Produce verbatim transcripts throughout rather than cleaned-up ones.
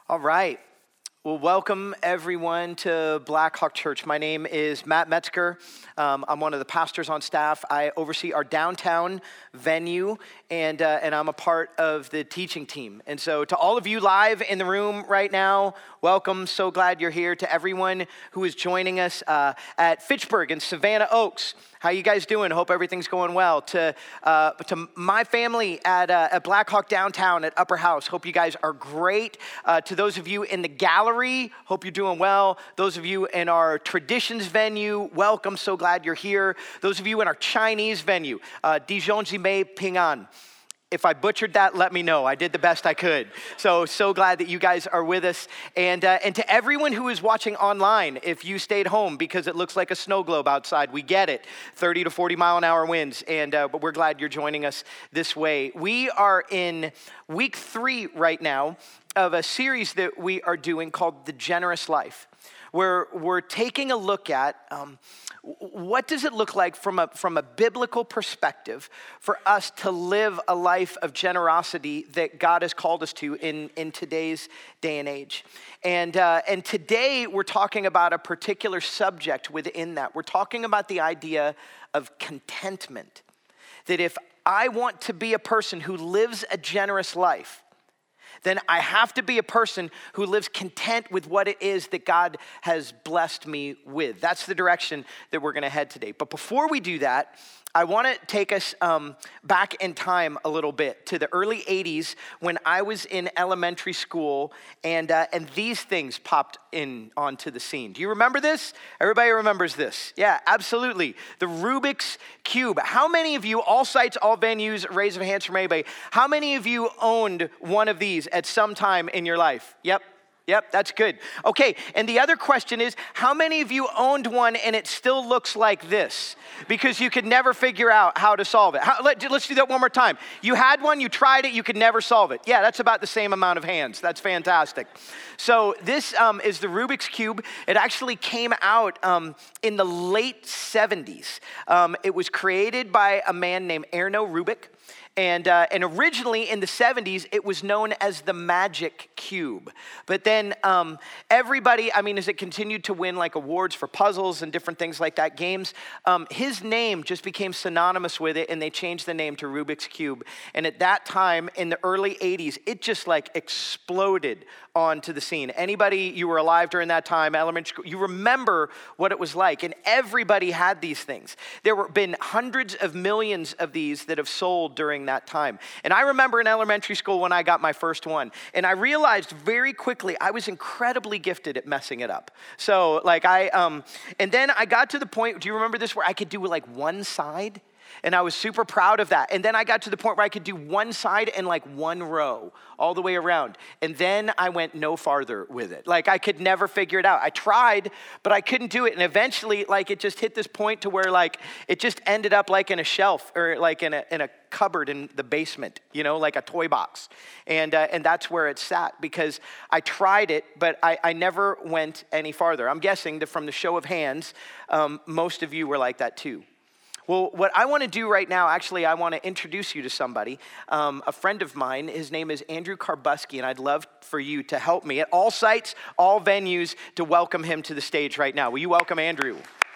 All right. Well, welcome everyone to Blackhawk Church. My name is Matt Metzger. Um, I'm one of the pastors on staff. I oversee our downtown venue, and uh, and I'm a part of the teaching team. And so to all of you live in the room right now, welcome. So glad you're here. To everyone who is joining us uh, at Fitchburg and Savannah Oaks, how you guys doing? Hope everything's going well. To uh, to my family at uh, at Blackhawk downtown at Upper House, hope you guys are great. Uh, to those of you in the gallery, hope you're doing well. Those of you in our traditions venue, welcome. So glad you're here. Those of you in our Chinese venue, uh, Dijon Jimei Ping An. If I butchered that, let me know. I did the best I could. So, so glad that you guys are with us. And uh, and to everyone who is watching online, if you stayed home because it looks like a snow globe outside, we get it. thirty to forty mile an hour winds. And uh, but we're glad you're joining us this way. We are in week three right now of a series that we are doing called The Generous Life, where we're taking a look at um, what does it look like from a from a biblical perspective for us to live a life of generosity that God has called us to in, in today's day and age. And, uh, and today we're talking about a particular subject within that. We're talking about the idea of contentment. That if I want to be a person who lives a generous life, then I have to be a person who lives content with what it is that God has blessed me with. That's the direction that we're going to head today. But before we do that, I want to take us um, back in time a little bit to the early eighties when I was in elementary school, and uh, and these things popped in onto the scene. Do you remember this? Everybody remembers this? Yeah, absolutely. The Rubik's Cube. How many of you, all sites, all venues, raise of hands from anybody, how many of you owned one of these at some time in your life? Yep. Yep, that's good. Okay, and the other question is, how many of you owned one and it still looks like this? Because you could never figure out how to solve it. How, let, let's do that one more time. You had one, you tried it, you could never solve it. Yeah, that's about the same amount of hands. That's fantastic. So this um, is the Rubik's Cube. It actually came out um, in the late seventies. Um, it was created by a man named Erno Rubik. And uh, and originally in the seventies, it was known as the Magic Cube. But then um, everybody, I mean, as it continued to win like awards for puzzles and different things like that, games, um, his name just became synonymous with it, and they changed the name to Rubik's Cube. And at that time, in the early eighties, it just like exploded onto the scene. Anybody, you were alive during that time, elementary school, you remember what it was like. And everybody had these things. There were been hundreds of millions of these that have sold during that time. And I remember in elementary school when I got my first one, and I realized very quickly I was incredibly gifted at messing it up. So like I, um, and then I got to the point, do you remember this, where I could do like one side? And I was super proud of that. And then I got to the point where I could do one side and like one row all the way around. And then I went no farther with it. Like I could never figure it out. I tried, but I couldn't do it. And eventually like it just hit this point to where like it just ended up like in a shelf or like in a in a cupboard in the basement, you know, like a toy box. And uh, and that's where it sat because I tried it, but I, I never went any farther. I'm guessing that from the show of hands, um, most of you were like that too. Well, what I want to do right now, actually, I want to introduce you to somebody, um, a friend of mine. His name is Andrew Karbuski, and I'd love for you to help me at all sites, all venues, to welcome him to the stage right now. Will you welcome Andrew?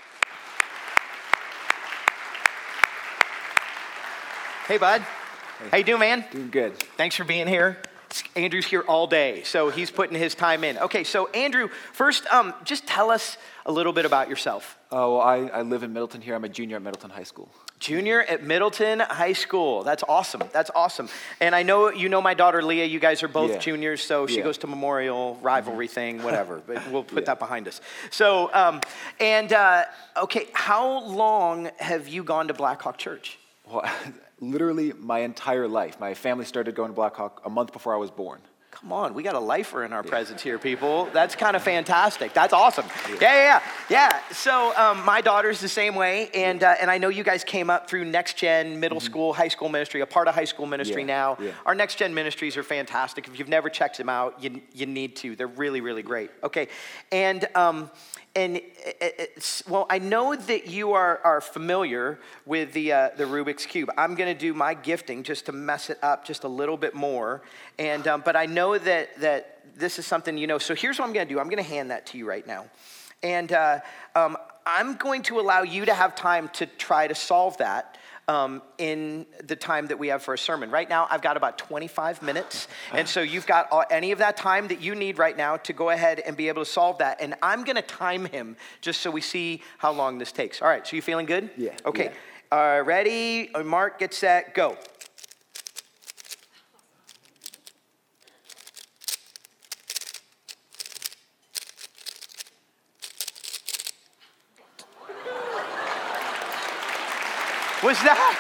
Hey, bud. Hey. How you doing, man? Doing good. Thanks for being here. Andrew's here all day, so he's putting his time in. Okay, so Andrew, first, um, just tell us a little bit about yourself. Oh, well, I, I live in Middleton here. I'm a junior at Middleton High School. Junior at Middleton High School. That's awesome. That's awesome. And I know you know my daughter, Leah. You guys are both yeah. juniors, so she yeah. goes to Memorial, rivalry mm-hmm. thing, whatever. But we'll put yeah. that behind us. So, um, and, uh, okay, how long have you gone to Blackhawk Church? Well, literally my entire life. My family started going to Blackhawk a month before I was born. Come on, we got a lifer in our yeah. presence here, people. That's kind of fantastic. That's awesome. Yeah, yeah, yeah. Yeah, so um, my daughter's the same way, and uh, and I know you guys came up through Next Gen, middle mm-hmm. school, high school ministry, a part of high school ministry yeah. now. Yeah. Our Next Gen ministries are fantastic. If you've never checked them out, you you need to. They're really, really great. Okay, and um, and it's, well, I know that you are, are familiar with the uh, the Rubik's Cube. I'm going to do my gifting just to mess it up just a little bit more, and um, but I know that that this is something you know. So here's what I'm going to do. I'm going to hand that to you right now. And uh, um, I'm going to allow you to have time to try to solve that um, in the time that we have for a sermon. Right now, I've got about twenty-five minutes. And so you've got all, any of that time that you need right now to go ahead and be able to solve that. And I'm going to time him just so we see how long this takes. All right, so you feeling good? Yeah. Okay. Yeah. Uh, ready? Mark, get set, go. Was that?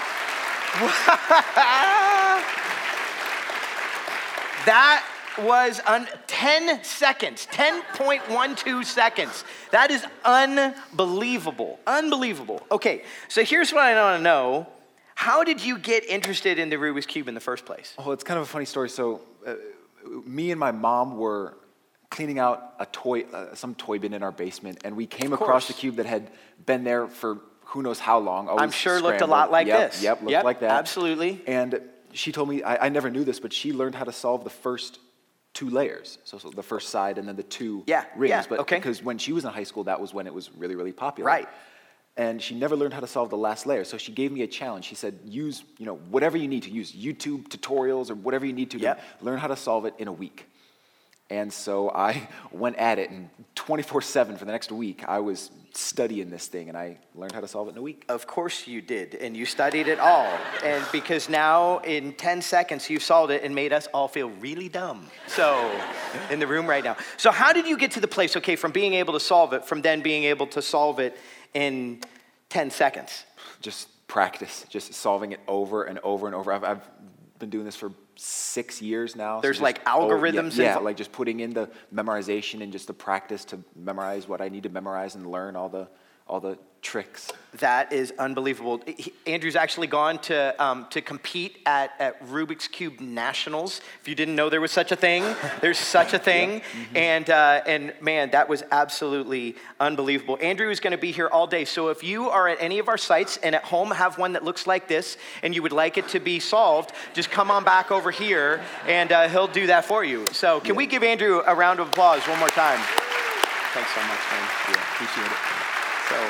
That was un- ten seconds, ten point one two seconds. That is unbelievable, unbelievable. Okay, so here's what I want to know. How did you get interested in the Rubik's Cube in the first place? Oh, it's kind of a funny story. So uh, me and my mom were cleaning out a toy, uh, some toy bin in our basement, and we came across the cube that had been there for who knows how long. I'm sure it looked a lot like yep, this. Yep, looked yep, like that. Absolutely. And she told me, I, I never knew this, but she learned how to solve the first two layers. So, so the first side and then the two yeah, rings. Yeah, but okay. Because when she was in high school, that was when it was really, really popular. Right. And she never learned how to solve the last layer. So she gave me a challenge. She said, use, you know, whatever you need to use, YouTube tutorials or whatever you need to yep. to learn how to solve it in a week. And so I went at it, and twenty-four seven for the next week, I was studying this thing, and I learned how to solve it in a week. Of course you did, and you studied it all. And because now in ten seconds, you've solved it and made us all feel really dumb. So, in the room right now. So how did you get to the place, okay, from being able to solve it, from then being able to solve it in ten seconds? Just practice, just solving it over and over and over. I've, I've been doing this for six years now. There's so like just, algorithms. Oh, yeah, yeah involved. Like just putting in the memorization and just the practice to memorize what I need to memorize and learn all the all the tricks. That is unbelievable. He, Andrew's actually gone to um, to compete at, at Rubik's Cube Nationals. If you didn't know there was such a thing, there's such a thing. Yep. Mm-hmm. And uh, and man, that was absolutely unbelievable. Andrew is going to be here all day. So if you are at any of our sites and at home have one that looks like this and you would like it to be solved, just come on back over here and uh, he'll do that for you. So can yeah. we give Andrew a round of applause one more time? Thanks so much, man. Yeah, appreciate it. So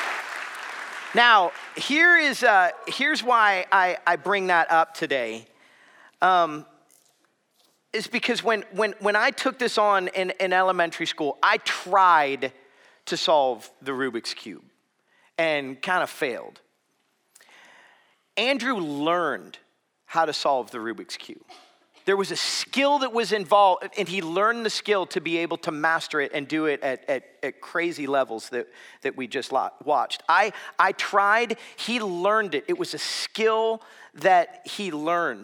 now, here is uh, here's why I, I bring that up today. Um, is because when when when I took this on in, in elementary school, I tried to solve the Rubik's Cube and kind of failed. Andrew learned how to solve the Rubik's Cube. There was a skill that was involved, and he learned the skill to be able to master it and do it at, at, at crazy levels that, that we just watched. I, I tried, he learned it. It was a skill that he learned.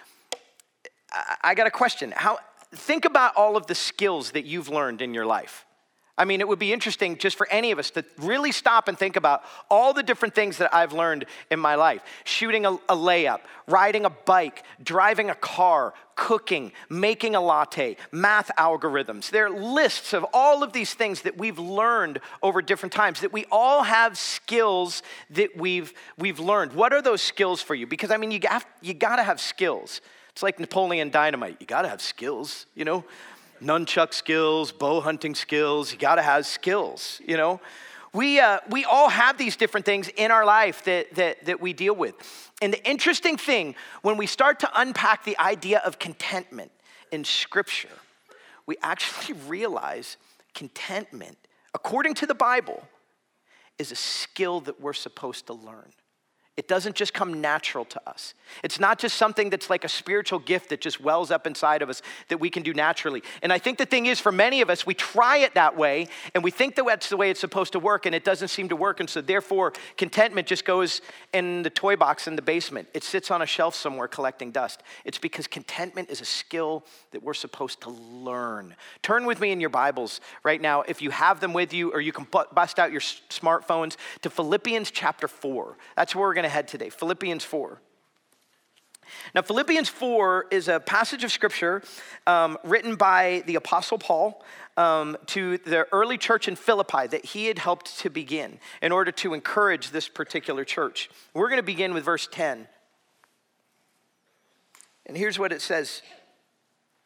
I, I got a question. How, think about all of the skills that you've learned in your life. I mean, it would be interesting just for any of us to really stop and think about all the different things that I've learned in my life. Shooting a, a layup, riding a bike, driving a car, cooking, making a latte, math algorithms. There are lists of all of these things that we've learned over different times, that we all have skills that we've we've learned. What are those skills for you? Because, I mean, you have, you got to have skills. It's like Napoleon Dynamite. You got to have skills, you know? Nunchuck skills, bow hunting skills. You got to have skills, you know. We uh, we all have these different things in our life that, that that we deal with. And the interesting thing, when we start to unpack the idea of contentment in Scripture, we actually realize contentment, according to the Bible, is a skill that we're supposed to learn. It doesn't just come natural to us. It's not just something that's like a spiritual gift that just wells up inside of us that we can do naturally. And I think the thing is, for many of us, we try it that way, and we think that that's the way it's supposed to work, and it doesn't seem to work. And so therefore, contentment just goes in the toy box in the basement. It sits on a shelf somewhere collecting dust. It's because contentment is a skill that we're supposed to learn. Turn with me in your Bibles right now, if you have them with you, or you can bust out your smartphones, to Philippians chapter four. That's where we're going to head today, Philippians four. Now, Philippians four is a passage of Scripture um, written by the Apostle Paul um, to the early church in Philippi that he had helped to begin in order to encourage this particular church. We're going to begin with verse ten. And here's what it says.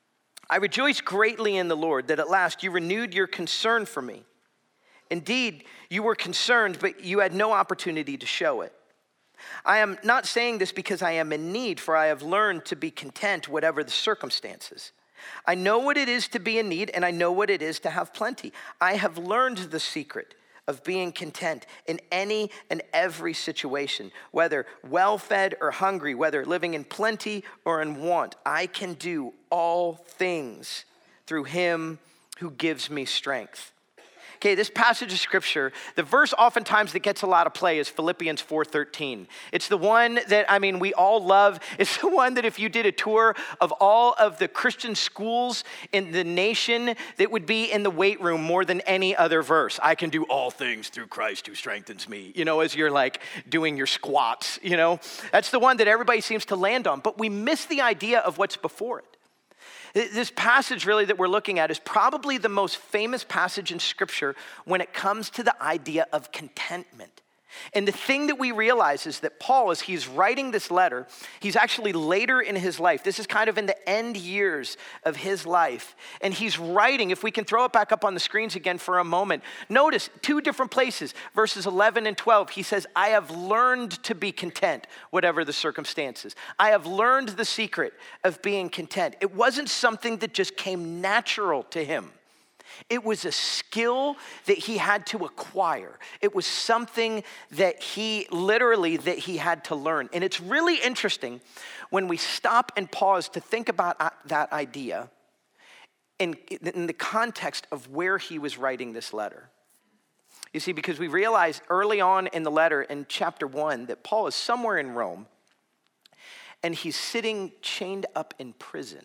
I rejoice greatly in the Lord that at last you renewed your concern for me. Indeed, you were concerned, but you had no opportunity to show it. I am not saying this because I am in need, for I have learned to be content whatever the circumstances. I know what it is to be in need, and I know what it is to have plenty. I have learned the secret of being content in any and every situation, whether well-fed or hungry, whether living in plenty or in want. I can do all things through him who gives me strength. Okay, this passage of scripture, the verse oftentimes that gets a lot of play is Philippians four thirteen. It's the one that, I mean, we all love. It's the one that if you did a tour of all of the Christian schools in the nation, that would be in the weight room more than any other verse. I can do all things through Christ who strengthens me, you know, as you're like doing your squats, you know. That's the one that everybody seems to land on, but we miss the idea of what's before it. This passage really that we're looking at is probably the most famous passage in Scripture when it comes to the idea of contentment. And the thing that we realize is that Paul, as he's writing this letter, he's actually later in his life. This is kind of in the end years of his life. And he's writing, if we can throw it back up on the screens again for a moment. Notice two different places, verses eleven and twelve. He says, I have learned to be content, whatever the circumstances. I have learned the secret of being content. It wasn't something that just came natural to him. It was a skill that he had to acquire. It was something that he literally that he had to learn. And it's really interesting when we stop and pause to think about that idea in, in the context of where he was writing this letter. You see, because we realize early on in the letter in chapter one that Paul is somewhere in Rome and he's sitting chained up in prison.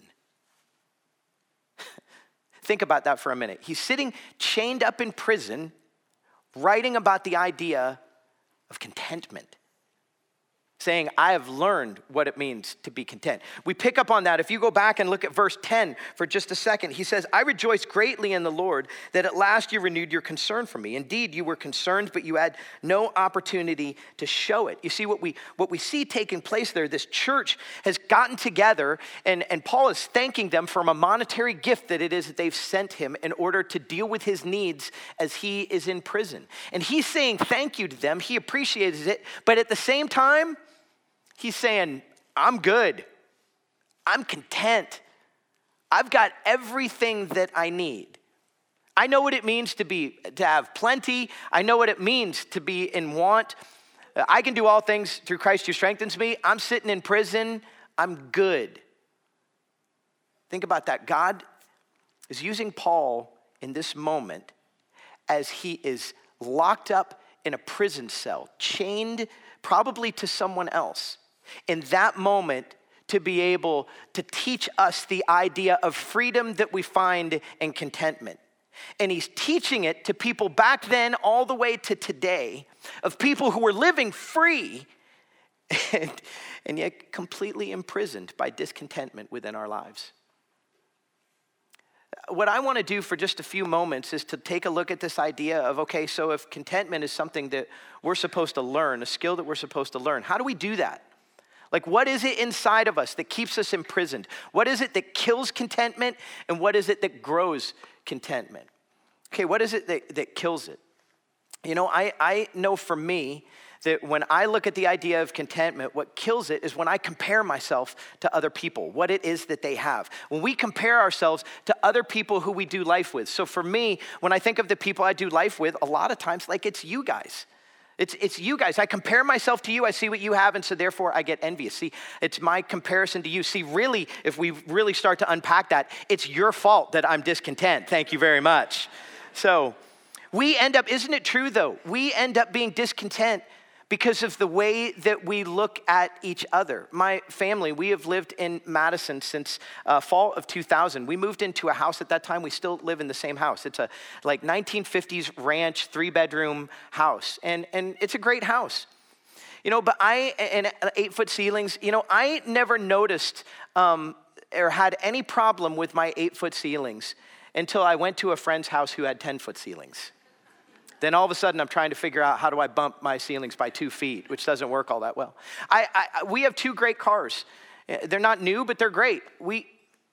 Think about that for a minute. He's sitting chained up in prison, writing about the idea of contentment, saying, I have learned what it means to be content. We pick up on that. If you go back and look at verse ten for just a second, he says, I rejoice greatly in the Lord that at last you renewed your concern for me. Indeed, you were concerned, but you had no opportunity to show it. You see what we what we see taking place there, this church has gotten together, and, and Paul is thanking them for a monetary gift that it is that they've sent him in order to deal with his needs as he is in prison. And he's saying thank you to them. He appreciates it, but at the same time, he's saying, I'm good. I'm content. I've got everything that I need. I know what it means to be to have plenty. I know what it means to be in want. I can do all things through Christ who strengthens me. I'm sitting in prison. I'm good. Think about that. God is using Paul in this moment as he is locked up in a prison cell, chained probably to someone else. In that moment, to be able to teach us the idea of freedom that we find in contentment. And he's teaching it to people back then all the way to today, of people who were living free and, and yet completely imprisoned by discontentment within our lives. What I want to do for just a few moments is to take a look at this idea of, okay, so if contentment is something that we're supposed to learn, a skill that we're supposed to learn, how do we do that? Like, what is it inside of us that keeps us imprisoned? What is it that kills contentment, and what is it that grows contentment? Okay, what is it that, that kills it? You know, I, I know for me that when I look at the idea of contentment, what kills it is when I compare myself to other people, what it is that they have. When we compare ourselves to other people who we do life with. So for me, when I think of the people I do life with, a lot of times, like, it's you guys. It's it's you guys. I compare myself to you. I see what you have, and so therefore I get envious. See, it's my comparison to you. See, really, if we really start to unpack that, it's your fault that I'm discontent. Thank you very much. So we end up, isn't it true though? We end up being discontent because of the way that we look at each other. My family, we have lived in Madison since uh, fall of two thousand. We moved into a house at that time. We still live in the same house. It's a like nineteen fifties ranch, three bedroom house. And, and it's a great house. You know, but I, and eight foot ceilings, you know, I never noticed um, or had any problem with my eight foot ceilings until I went to a friend's house who had ten foot ceilings. Then all of a sudden, I'm trying to figure out how do I bump my ceilings by two feet, which doesn't work all that well. I, I we have two great cars. They're not new, but they're great. We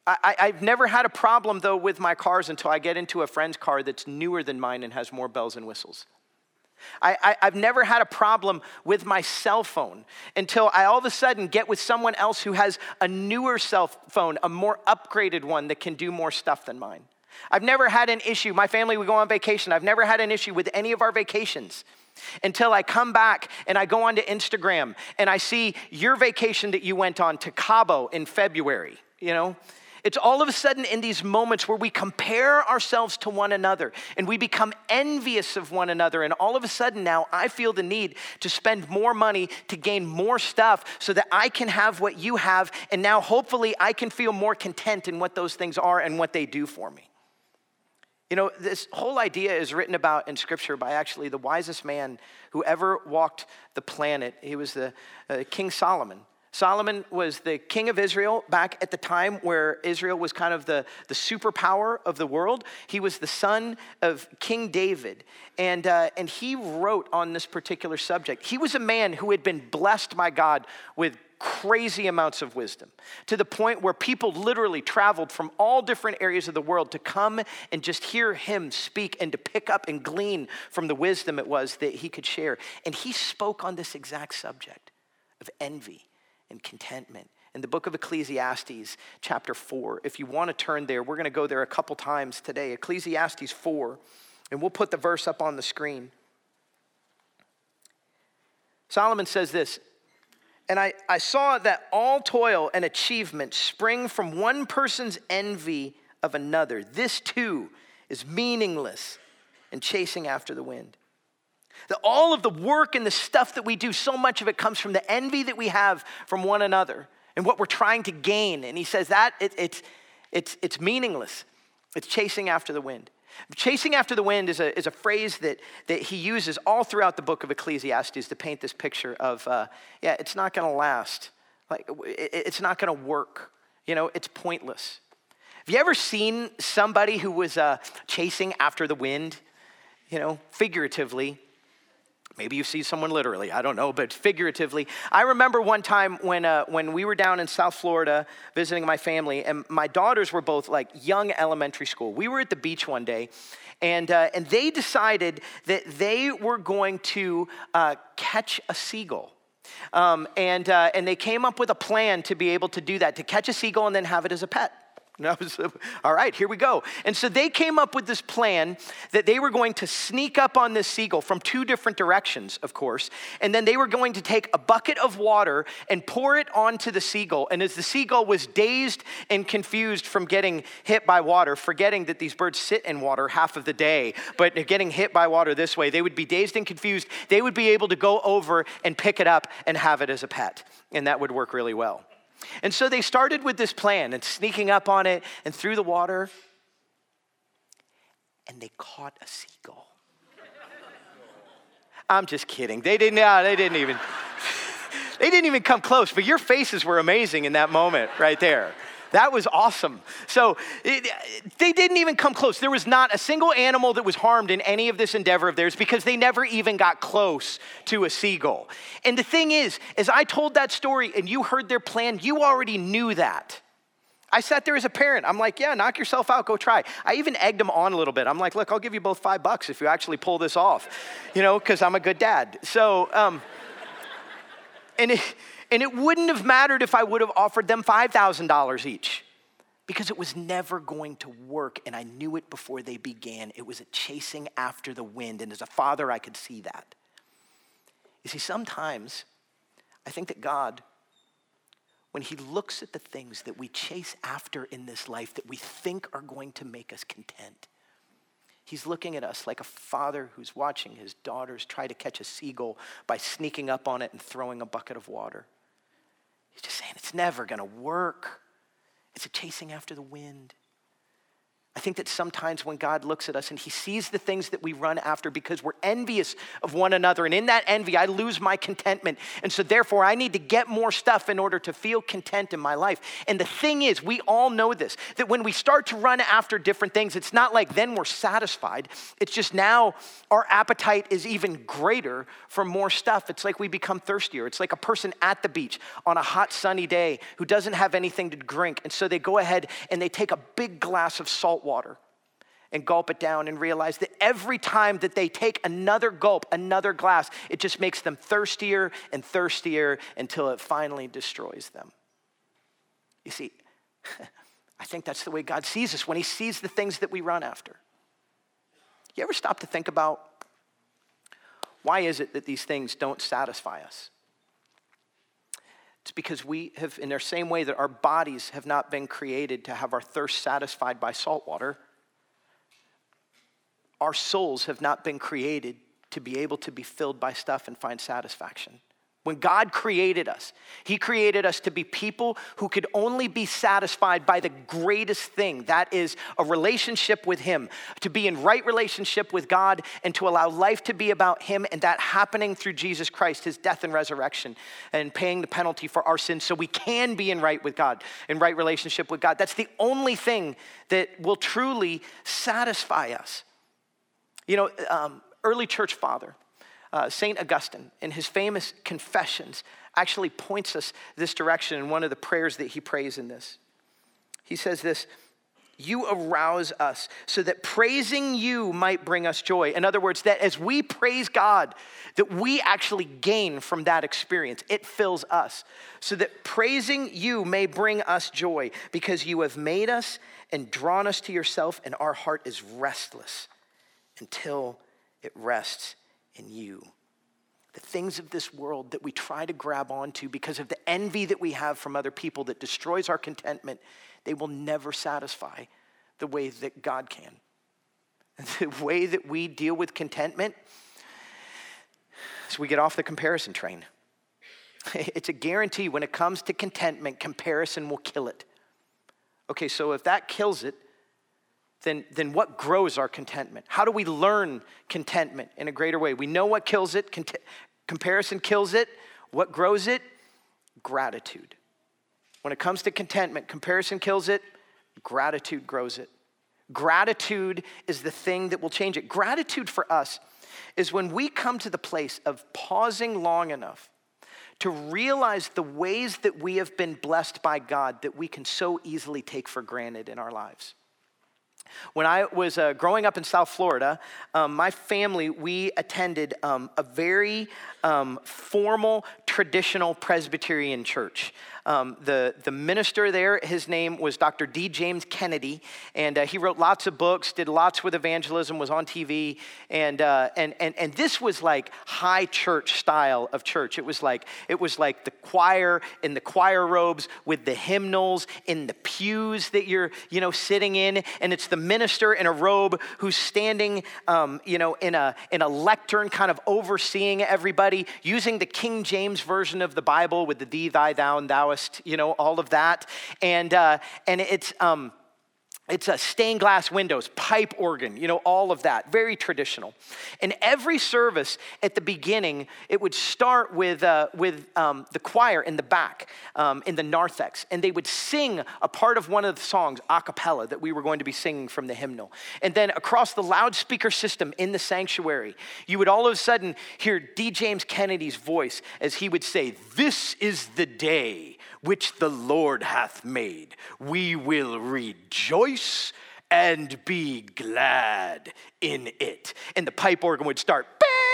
I, I've never had a problem, though, with my cars until I get into a friend's car that's newer than mine and has more bells and whistles. I, I, I've never had a problem with my cell phone until I all of a sudden get with someone else who has a newer cell phone, a more upgraded one that can do more stuff than mine. I've never had an issue. My family would go on vacation. I've never had an issue with any of our vacations until I come back and I go onto Instagram and I see your vacation that you went on to Cabo in February, you know? It's all of a sudden in these moments where we compare ourselves to one another and we become envious of one another. And all of a sudden now I feel the need to spend more money to gain more stuff so that I can have what you have. And now hopefully I can feel more content in what those things are and what they do for me. You know, this whole idea is written about in Scripture by actually the wisest man who ever walked the planet. He was the uh, King Solomon. Solomon was the king of Israel back at the time where Israel was kind of the, the superpower of the world. He was the son of King David, and, uh, and he wrote on this particular subject. He was a man who had been blessed by God with crazy amounts of wisdom, to the point where people literally traveled from all different areas of the world to come and just hear him speak and to pick up and glean from the wisdom it was that he could share. And he spoke on this exact subject of envy and contentment in the book of Ecclesiastes, chapter four. If you want to turn there, we're going to go there a couple times today. Ecclesiastes four, and we'll put the verse up on the screen. Solomon says this, and I, I saw that all toil and achievement spring from one person's envy of another. This too is meaningless and chasing after the wind. That all of the work and the stuff that we do, so much of it comes from the envy that we have from one another and what we're trying to gain. And he says that it, it's, it's, it's meaningless. It's chasing after the wind. Chasing after the wind is a, is a phrase that, that he uses all throughout the book of Ecclesiastes to paint this picture of, uh, yeah, it's not going to last. Like, it, it's not going to work. You know, it's pointless. Have you ever seen somebody who was uh, chasing after the wind, you know, figuratively? Maybe you see someone literally, I don't know, but figuratively. I remember one time when uh, when we were down in South Florida visiting my family, and my daughters were both like young elementary school. We were at the beach one day, and uh, and they decided that they were going to uh, catch a seagull. Um, and uh, and they came up with a plan to be able to do that, to catch a seagull and then have it as a pet. And I was, all right, here we go. And so they came up with this plan that they were going to sneak up on this seagull from two different directions, of course. And then they were going to take a bucket of water and pour it onto the seagull. And as the seagull was dazed and confused from getting hit by water, forgetting that these birds sit in water half of the day, but getting hit by water this way, they would be dazed and confused. They would be able to go over and pick it up and have it as a pet. And that would work really well. And so they started with this plan and sneaking up on it and through the water, and they caught a seagull. I'm just kidding. They didn't, no, they didn't even, they didn't even come close, but your faces were amazing in that moment right there. That was awesome. So it, they didn't even come close. There was not a single animal that was harmed in any of this endeavor of theirs because they never even got close to a seagull. And the thing is, as I told that story and you heard their plan, you already knew that. I sat there as a parent. I'm like, yeah, knock yourself out. Go try. I even egged them on a little bit. I'm like, look, I'll give you both five bucks if you actually pull this off, you know, because I'm a good dad. So, um, and it, And it wouldn't have mattered if I would have offered them five thousand dollars each because it was never going to work. And I knew it before they began. It was a chasing after the wind. And as a father, I could see that. You see, sometimes I think that God, when he looks at the things that we chase after in this life that we think are going to make us content, he's looking at us like a father who's watching his daughters try to catch a seagull by sneaking up on it and throwing a bucket of water. He's just saying, it's never going to work. It's a chasing after the wind. I think that sometimes when God looks at us and he sees the things that we run after because we're envious of one another, and in that envy, I lose my contentment. And so therefore, I need to get more stuff in order to feel content in my life. And the thing is, we all know this, that when we start to run after different things, it's not like then we're satisfied. It's just now our appetite is even greater for more stuff. It's like we become thirstier. It's like a person at the beach on a hot sunny day who doesn't have anything to drink. And so they go ahead and they take a big glass of salt water and gulp it down and realize that every time that they take another gulp, another glass, it just makes them thirstier and thirstier until it finally destroys them. You see, I think that's the way God sees us when he sees the things that we run after. You ever stop to think about why is it that these things don't satisfy us? It's because we have, in the same way that our bodies have not been created to have our thirst satisfied by salt water, our souls have not been created to be able to be filled by stuff and find satisfaction. When God created us, he created us to be people who could only be satisfied by the greatest thing. That is a relationship with him, to be in right relationship with God and to allow life to be about him, and that happening through Jesus Christ, his death and resurrection and paying the penalty for our sins so we can be in right with God, in right relationship with God. That's the only thing that will truly satisfy us. You know, um, early church father, Uh, Saint Augustine, in his famous Confessions, actually points us this direction in one of the prayers that he prays in this. He says this: you arouse us so that praising you might bring us joy. In other words, that as we praise God, that we actually gain from that experience. It fills us. So that praising you may bring us joy, because you have made us and drawn us to yourself, and our heart is restless until it rests in you. The things of this world that we try to grab onto because of the envy that we have from other people that destroys our contentment, they will never satisfy the way that God can. And the way that we deal with contentment is we get off the comparison train. It's a guarantee when it comes to contentment, comparison will kill it. Okay, so if that kills it, Then, then what grows our contentment? How do we learn contentment in a greater way? We know what kills it. Cont- comparison kills it. What grows it? Gratitude. When it comes to contentment, comparison kills it. Gratitude grows it. Gratitude is the thing that will change it. Gratitude for us is when we come to the place of pausing long enough to realize the ways that we have been blessed by God that we can so easily take for granted in our lives. When I was uh, growing up in South Florida, um, my family, we attended um, a very um, formal, traditional Presbyterian church. Um, the, the minister there, his name was Doctor D. James Kennedy, and uh, he wrote lots of books, did lots with evangelism, was on T V, and uh, and and and this was like high church style of church. It was like it was like the choir in the choir robes with the hymnals in the pews that you're you know sitting in, and it's the minister in a robe who's standing um, you know in a in a lectern, kind of overseeing everybody, using the King James version of the Bible with the thee, thy, thou, and thou. You know, all of that. And uh, and it's um, it's a stained glass windows, pipe organ, you know, all of that. Very traditional. And every service at the beginning, it would start with uh, with um, the choir in the back, um, in the narthex. And they would sing a part of one of the songs a cappella that we were going to be singing from the hymnal. And then across the loudspeaker system in the sanctuary, you would all of a sudden hear D. James Kennedy's voice as he would say, "This is the day which the Lord hath made. We will rejoice and be glad in it." And the pipe organ would start,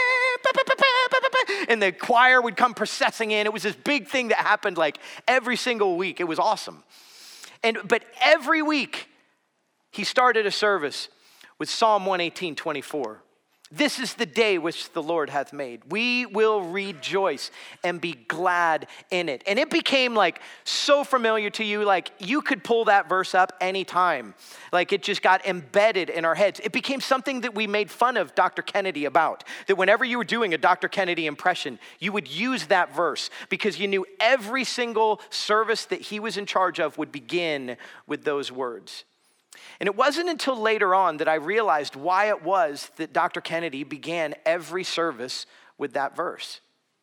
and the choir would come processing in. It was this big thing that happened like every single week. It was awesome. And but every week, he started a service with Psalm one eighteen, twenty-four. This is the day which the Lord hath made. We will rejoice and be glad in it. And it became like so familiar to you, like you could pull that verse up anytime. Like it just got embedded in our heads. It became something that we made fun of Doctor Kennedy about. That whenever you were doing a Doctor Kennedy impression, you would use that verse because you knew every single service that he was in charge of would begin with those words. And it wasn't until later on that I realized why it was that Doctor Kennedy began every service with that verse.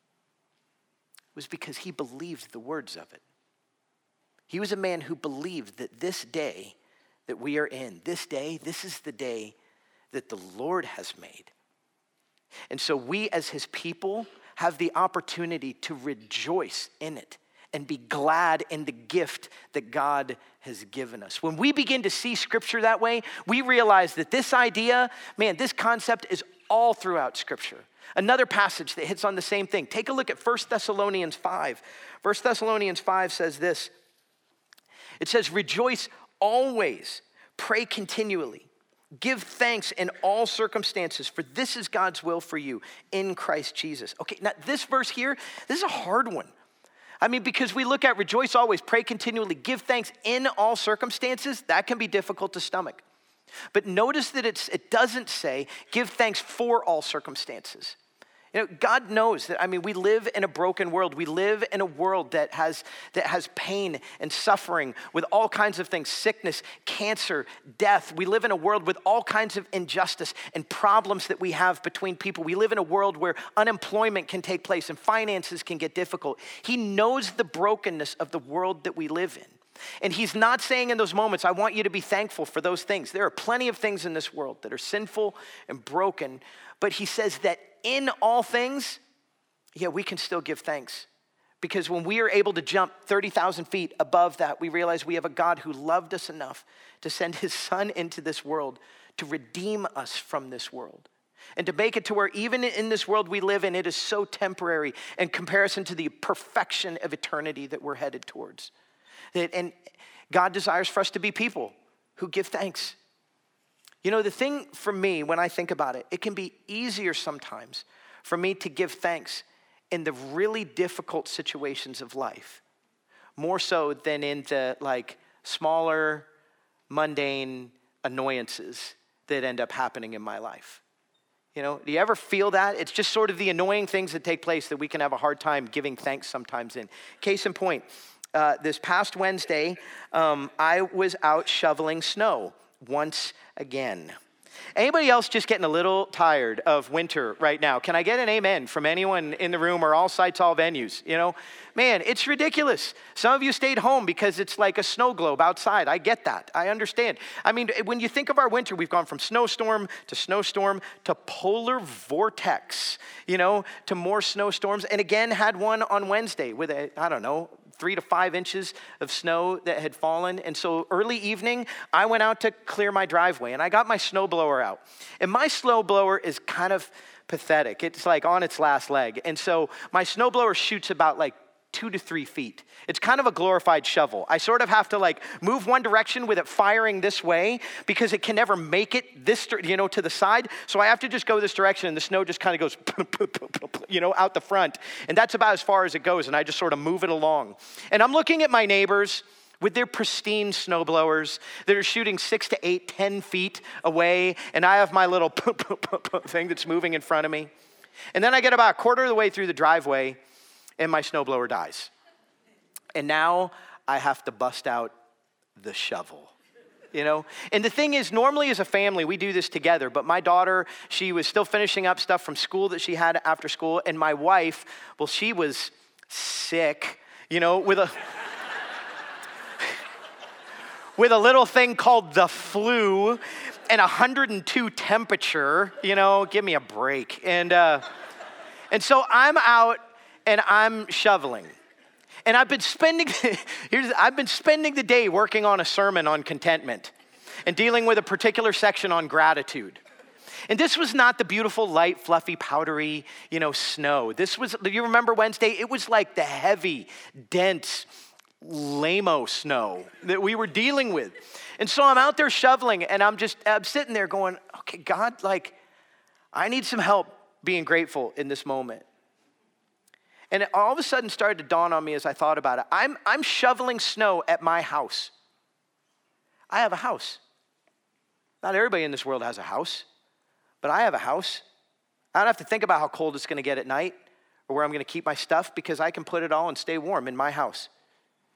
It was because he believed the words of it. He was a man who believed that this day that we are in, this day, this is the day that the Lord has made. And so we as his people have the opportunity to rejoice in it and be glad in the gift that God has given us. When we begin to see scripture that way, we realize that this idea, man, this concept is all throughout scripture. Another passage that hits on the same thing. Take a look at First Thessalonians five. First Thessalonians five says this. It says, rejoice always, pray continually, give thanks in all circumstances, for this is God's will for you in Christ Jesus. Okay, now this verse here, this is a hard one. I mean, because we look at rejoice always, pray continually, give thanks in all circumstances, that can be difficult to stomach. But notice that it's, it doesn't say give thanks for all circumstances. You know, God knows that, I mean, we live in a broken world. We live in a world that has, that has pain and suffering with all kinds of things, sickness, cancer, death. We live in a world with all kinds of injustice and problems that we have between people. We live in a world where unemployment can take place and finances can get difficult. He knows the brokenness of the world that we live in. And he's not saying in those moments, I want you to be thankful for those things. There are plenty of things in this world that are sinful and broken, but he says that in all things, yeah, we can still give thanks. Because when we are able to jump thirty thousand feet above that, we realize we have a God who loved us enough to send his son into this world to redeem us from this world. And to make it to where even in this world we live in, it is so temporary in comparison to the perfection of eternity that we're headed towards. And God desires for us to be people who give thanks. You know, the thing for me, when I think about it, it can be easier sometimes for me to give thanks in the really difficult situations of life, more so than in the like smaller, mundane annoyances that end up happening in my life. You know, do you ever feel that? It's just sort of the annoying things that take place that we can have a hard time giving thanks sometimes in. Case in point, uh, this past Wednesday, um, I was out shoveling snow once again. Anybody else just getting a little tired of winter right now? Can I get an amen from anyone in the room or all sites, all venues? You know, man, it's ridiculous. Some of you stayed home because it's like a snow globe outside. I get that. I understand. I mean, when you think of our winter, we've gone from snowstorm to snowstorm to polar vortex, you know, to more snowstorms. And again, had one on Wednesday with a, I don't know, three to five inches of snow that had fallen. And so early evening, I went out to clear my driveway and I got my snowblower out. And my snowblower is kind of pathetic. It's like on its last leg. And so my snowblower shoots about like two to three feet. It's kind of a glorified shovel. I sort of have to like move one direction with it firing this way because it can never make it this, you know, to the side. So I have to just go this direction and the snow just kind of goes, you know, out the front. And that's about as far as it goes. And I just sort of move it along. And I'm looking at my neighbors with their pristine snowblowers that are shooting six to eight, ten feet away. And I have my little thing that's moving in front of me. And then I get about a quarter of the way through the driveway and my snowblower dies. And now I have to bust out the shovel, you know? And the thing is, normally as a family, we do this together, but my daughter, she was still finishing up stuff from school that she had after school, and my wife, well, she was sick, you know, with a... with a little thing called the flu and one hundred two temperature, you know, give me a break. And, uh, and so I'm out and I'm shoveling. And I've been spending, here's, I've been spending the day working on a sermon on contentment and dealing with a particular section on gratitude. And this was not the beautiful, light, fluffy, powdery, you know, snow. This was, do you remember Wednesday? It was like the heavy, dense, lame-o snow that we were dealing with. And so I'm out there shoveling and I'm just, I'm sitting there going, okay, God, like, I need some help being grateful in this moment. And it all of a sudden started to dawn on me as I thought about it. I'm, I'm shoveling snow at my house. I have a house. Not everybody in this world has a house, but I have a house. I don't have to think about how cold it's going to get at night or where I'm going to keep my stuff because I can put it all and stay warm in my house.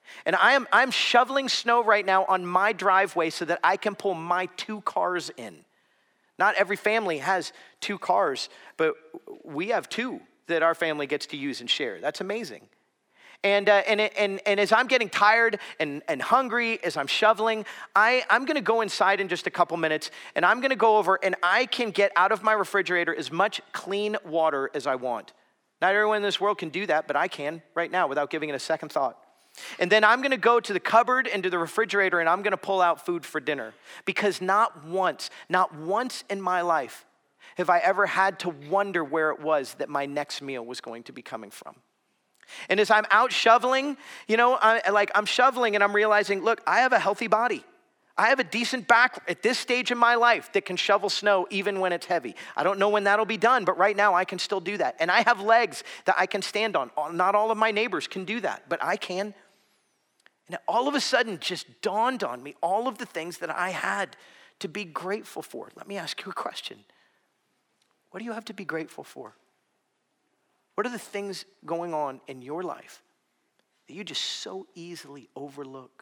And I am, I'm shoveling snow right now on my driveway so that I can pull my two cars in. Not every family has two cars, but we have two that our family gets to use and share. That's amazing. And, uh, and, and, and as I'm getting tired and, and hungry, as I'm shoveling, I, I'm going to go inside in just a couple minutes, and I'm going to go over, and I can get out of my refrigerator as much clean water as I want. Not everyone in this world can do that, but I can right now without giving it a second thought. And then I'm going to go to the cupboard and to the refrigerator, and I'm going to pull out food for dinner. Because not once, not once in my life have I ever had to wonder where it was that my next meal was going to be coming from. And as I'm out shoveling, you know, I, like I'm shoveling and I'm realizing, look, I have a healthy body. I have a decent back at this stage in my life that can shovel snow even when it's heavy. I don't know when that'll be done, but right now I can still do that. And I have legs that I can stand on. Not all of my neighbors can do that, but I can. And all of a sudden just dawned on me all of the things that I had to be grateful for. Let me ask you a question. What do you have to be grateful for? What are the things going on in your life that you just so easily overlook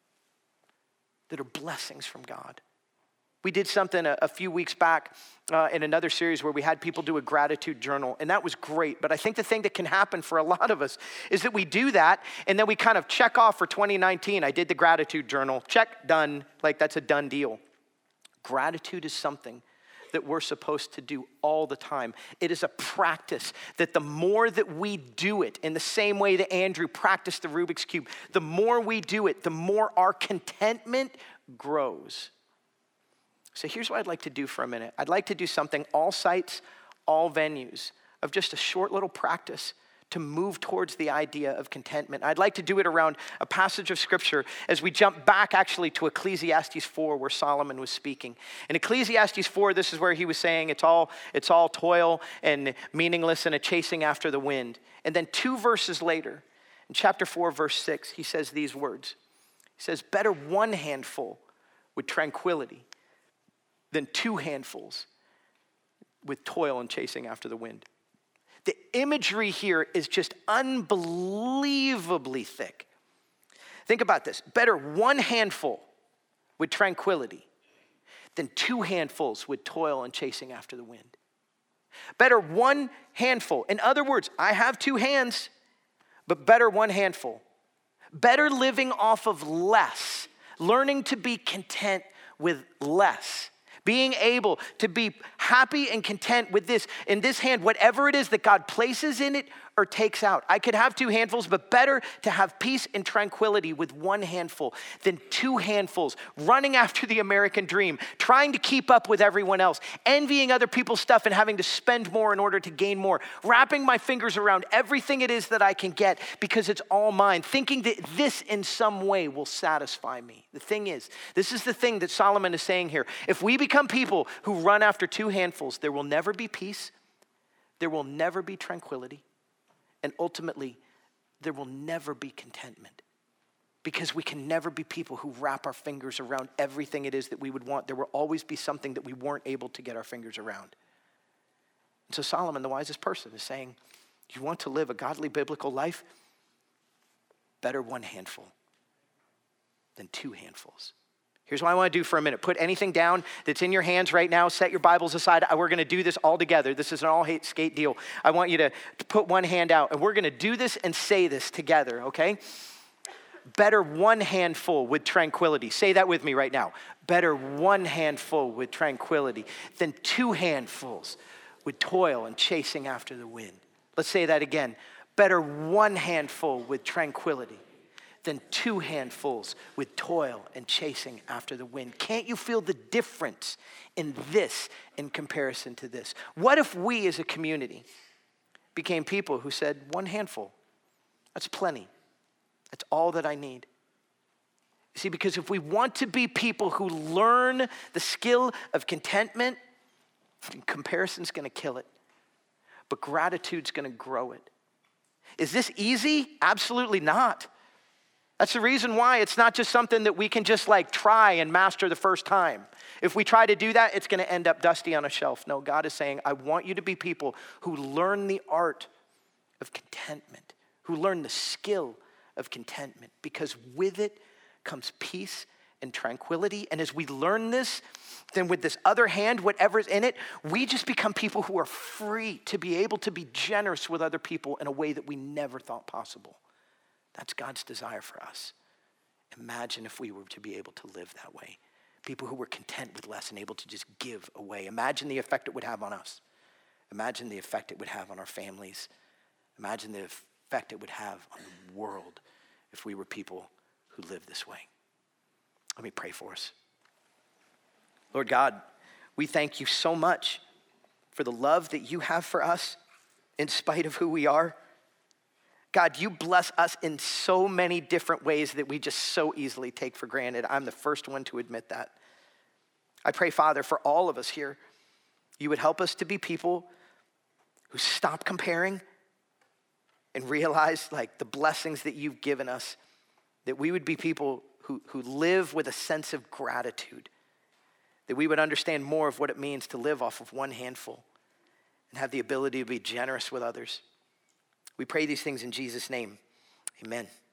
that are blessings from God? We did something a, a few weeks back uh, in another series where we had people do a gratitude journal, and that was great. But I think the thing that can happen for a lot of us is that we do that, and then we kind of check off for twenty nineteen. I did the gratitude journal. Check, done. Like that's a done deal. Gratitude is something that we're supposed to do all the time. It is a practice that the more that we do it, in the same way that Andrew practiced the Rubik's Cube, the more we do it, the more our contentment grows. So here's what I'd like to do for a minute. I'd like to do something all sites, all venues, of just a short little practice to move towards the idea of contentment. I'd like to do it around a passage of scripture as we jump back actually to Ecclesiastes four where Solomon was speaking. In Ecclesiastes four, this is where he was saying it's all, it's all toil and meaningless and a chasing after the wind. And then two verses later, in chapter four, verse six, he says these words. He says, better one handful with tranquility than two handfuls with toil and chasing after the wind. The imagery here is just unbelievably thick. Think about this. Better one handful with tranquility than two handfuls with toil and chasing after the wind. Better one handful. In other words, I have two hands, but better one handful. Better living off of less. Learning to be content with less. Being able to be happy and content with this, in this hand, whatever it is that God places in it or takes out. I could have two handfuls, but better to have peace and tranquility with one handful than two handfuls, running after the American dream, trying to keep up with everyone else, envying other people's stuff and having to spend more in order to gain more, wrapping my fingers around everything it is that I can get because it's all mine, thinking that this in some way will satisfy me. The thing is, this is the thing that Solomon is saying here. If we become people who run after two handfuls, there will never be peace, there will never be tranquility, and ultimately, there will never be contentment because we can never be people who wrap our fingers around everything it is that we would want. There will always be something that we weren't able to get our fingers around. And so Solomon, the wisest person, is saying, you want to live a godly biblical life? Better one handful than two handfuls. Here's what I want to do for a minute. Put anything down that's in your hands right now. Set your Bibles aside. We're going to do this all together. This is an all hate skate deal. I want you to put one hand out, and we're going to do this and say this together, okay? Better one handful with tranquility. Say that with me right now. Better one handful with tranquility than two handfuls with toil and chasing after the wind. Let's say that again. Better one handful with tranquility than two handfuls with toil and chasing after the wind. Can't you feel the difference in this in comparison to this? What if we as a community became people who said, one handful, that's plenty. That's all that I need. You see, because if we want to be people who learn the skill of contentment, comparison's gonna kill it, but gratitude's gonna grow it. Is this easy? Absolutely not. That's the reason why it's not just something that we can just like try and master the first time. If we try to do that, it's going to end up dusty on a shelf. No, God is saying, I want you to be people who learn the art of contentment, who learn the skill of contentment, because with it comes peace and tranquility. And as we learn this, then with this other hand, whatever's in it, we just become people who are free to be able to be generous with other people in a way that we never thought possible. That's God's desire for us. Imagine if we were to be able to live that way. People who were content with less and able to just give away. Imagine the effect it would have on us. Imagine the effect it would have on our families. Imagine the effect it would have on the world if we were people who live this way. Let me pray for us. Lord God, we thank you so much for the love that you have for us in spite of who we are. God, you bless us in so many different ways that we just so easily take for granted. I'm the first one to admit that. I pray, Father, for all of us here, you would help us to be people who stop comparing and realize like the blessings that you've given us, that we would be people who, who live with a sense of gratitude, that we would understand more of what it means to live off of one handful and have the ability to be generous with others. We pray these things in Jesus' name. Amen.